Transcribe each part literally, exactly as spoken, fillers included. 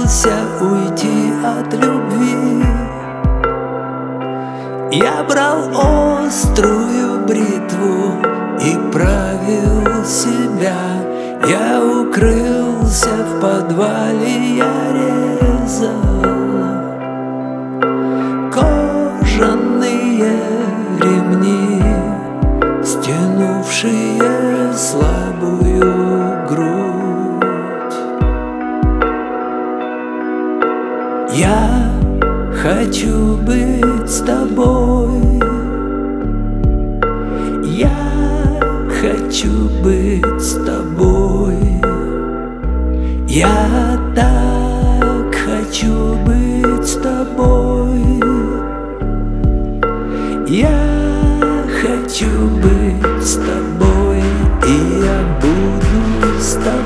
боялся уйти от любви. Я брал острую бритву и правил себя. Я укрылся в подвале, я резал кожаные ремни, стянувшие слабую грудь. Я хочу быть с тобой, я хочу быть с тобой, я так хочу быть с тобой, я хочу быть с тобой, и я буду с тобой.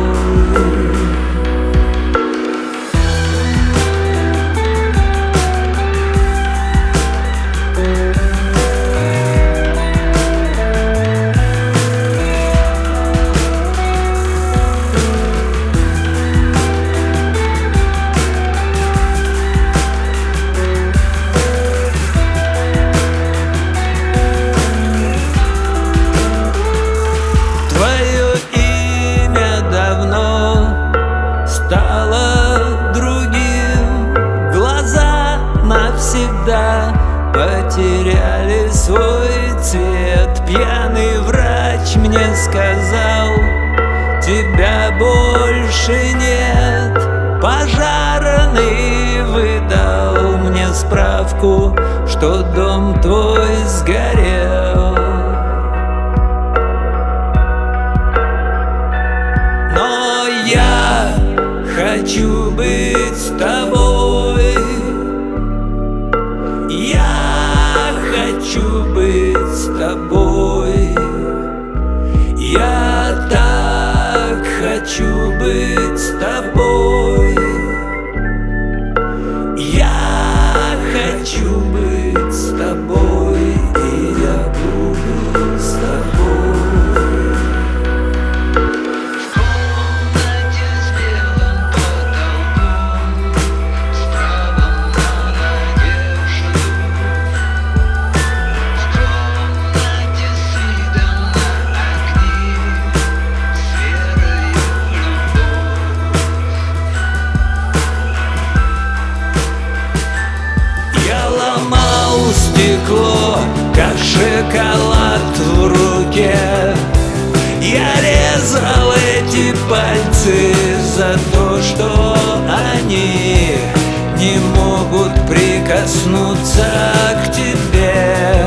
Навсегда потеряли свой цвет. Пьяный врач мне сказал: тебя больше нет. Пожарный выдал мне справку, что дом твой сгорел. Но я хочу быть с тобой, я хочу быть с тобой, я так хочу быть с тобой, я хочу быть с тобой, и я буду с тобой. Стекло, как шоколад в руке. Я резал эти пальцы за то, что они не могут прикоснуться к тебе.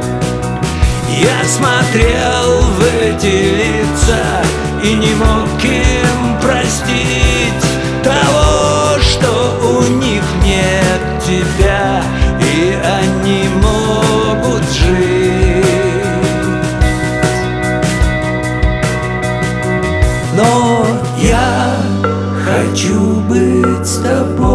Я смотрел в эти лица и не мог им простить того, что у них нет тебя, и они могут жить. Но я хочу быть с тобой.